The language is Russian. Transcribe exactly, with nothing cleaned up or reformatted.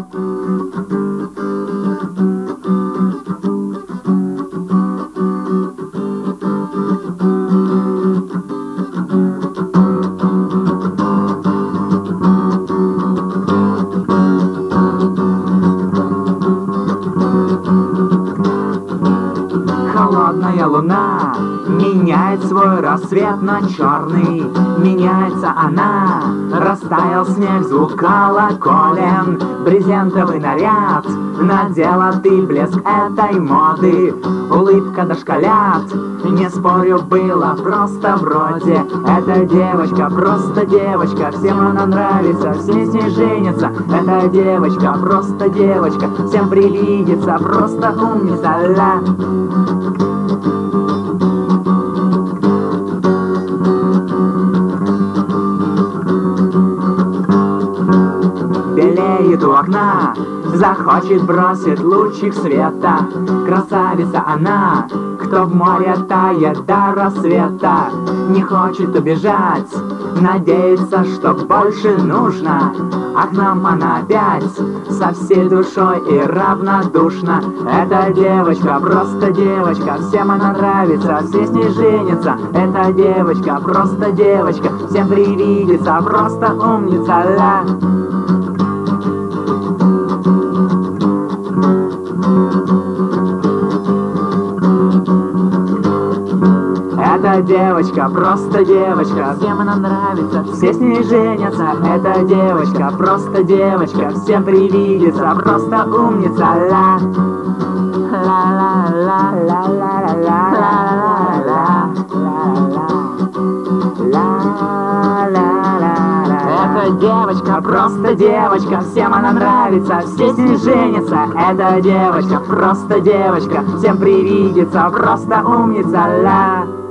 Холодная луна меняет свой рассвет на черный. Меняется она, растаял снег, звук колоколен. Брезентовый наряд, надела ты блеск этой моды. Улыбка дошколят, не спорю, было просто вроде. Эта девочка, просто девочка, всем она нравится, все с ней женятся. Эта девочка, просто девочка, всем привидится, просто умница, ля. Белеет у окна, захочет, бросит лучик света. Красавица она, кто в море тает до рассвета. Не хочет убежать, надеется, что больше нужно. А к нам она опять со всей душой и равнодушна. Эта девочка, просто девочка, всем она нравится, все с ней женятся. Эта девочка, просто девочка, всем привидится, просто умница, ля. Эта девочка, просто девочка, всем она нравится, все с ней женятся. Эта девочка, просто девочка, всем привидится, просто умница, ля. Эта девочка, просто девочка, всем она нравится, все с ней женятся. Эта девочка, просто девочка, всем привидится, просто умница, ля.